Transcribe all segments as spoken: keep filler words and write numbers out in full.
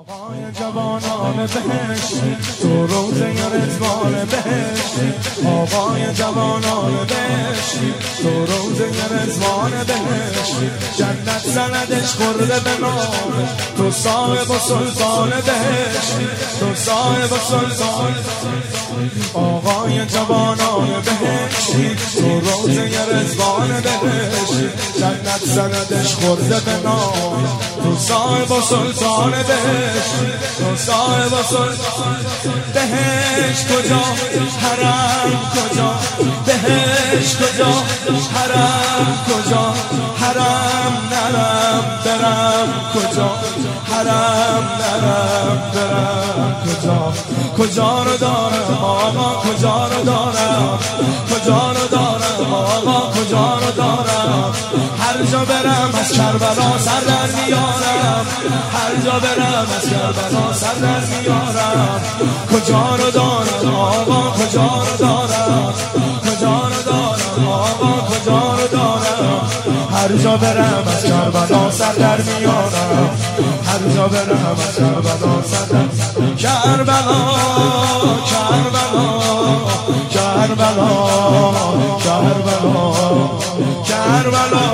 آقای جوانان بهشتی تو روزه رضوان بهشتی، آقای جوانان بهشتی تو روزه رضوان بهشتی، جنت سندش خورده به نام تو صاحب و سلطان بهشتی، تو صاحب و سلطان. آقای جوانان بهشتی تو روزه رضوان بهشتی، جنت سندش خورده به نام تو صاحب و سلطان بهشتی، تو صاحب و سلطان. بهشت کجا حرم کجا، بهشت کجا حرم کجا، حرم نرم برم کجا، حرم نرم برم کجا، کجا رو دارم آقا کجا رو دارم، کجا رو دارم آقا کجا رو دارم. هر جا برم از کربلا سر در میارم، هر جا برم از کربلا سر در میارم. کجا رو دارم آقا کجا رو دارم، کجا رو دارم آقا کجا رو دارم. هر جا برم از کربلا سر در میارم، هر جا برم از کربلا سر در. کربلا کربلا کربلا کربلا کربلا.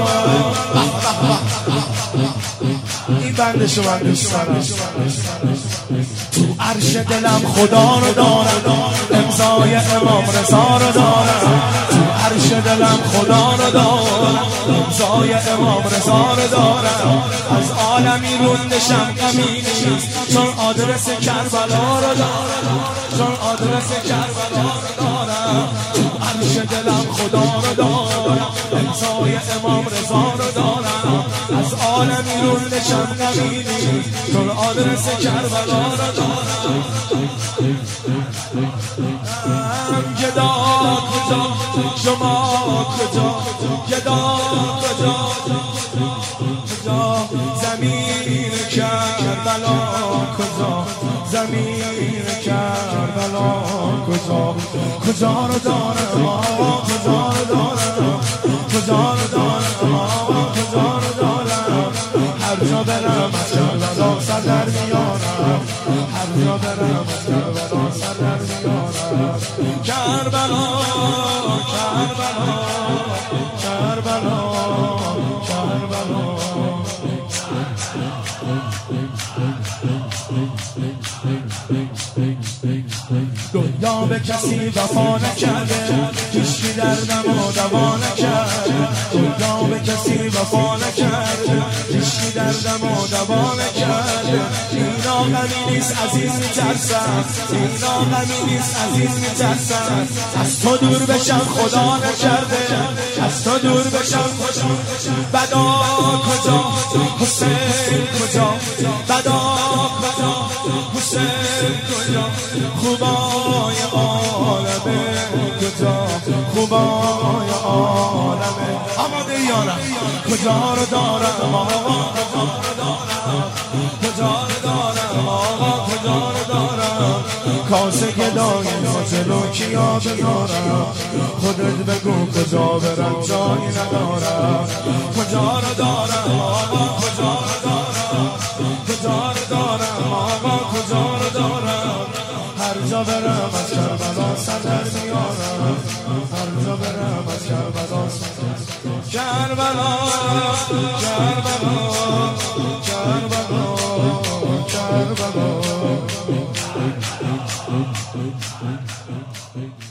این بند شما دوست دارم. تو عرش دلم خدا رو دارم، امضای امام رضا رو دارم. تو عرش دلم خدا رو دارم، امضای امام رضا رو دارم. از عالمی روندشم غمی نیست، چون آدرس کربلا رو دارم، چون آدرس کربلا رو دارم. تو عرش دلم خدا رو دارم، امضای امام رضا رو دارم. از عالمی روندشم غمی نیست، چون آدرس کربلا رو دارم. گدا کجا شما کجا، گدا کجا کجا، زمین کربلا کجا، زمین کربلا کجا، کجا رو دارم آقا کجا رو دارم، کجا رو دارم آقا کجا رو دارم. هر جا برم از کربلا سر در میارم، هر جا برم از کربلا سر در میارم. کربلا کربلا کربلا کربلا. دنیا به کسی وفا نکرده، هیچکی دردمو دوا نکرده. دنیا به کسی وفا نکرده، هیچکی دردمو دوا نکرده. اینا غمی نیست عزیز میترسم، اینا غمی نیست عزیز میترسم. از تو دور بشم خدا نکرده، از تو دور بشم خدا. بدا کجا حسین کجا، بدا کجا حسین کجا، خوبای عالمه کجا، خوبای عالمه. آماده یارم کجا رو دارم آقا کجا رو دارم، کجا رو دارم آقا کجا رو دارم. کاسه گدای جلو کیا بذارم، خودت بگو کجا برم جایی ندارم. کجا رو دارم آقا کجا رو دارم، کجا رو دارم آقا کجا رو دارم. هر جا برم از کربلا سر در میارم، هر جا برم از کربلا سر در. کربلا کربلا کربلا کربلا.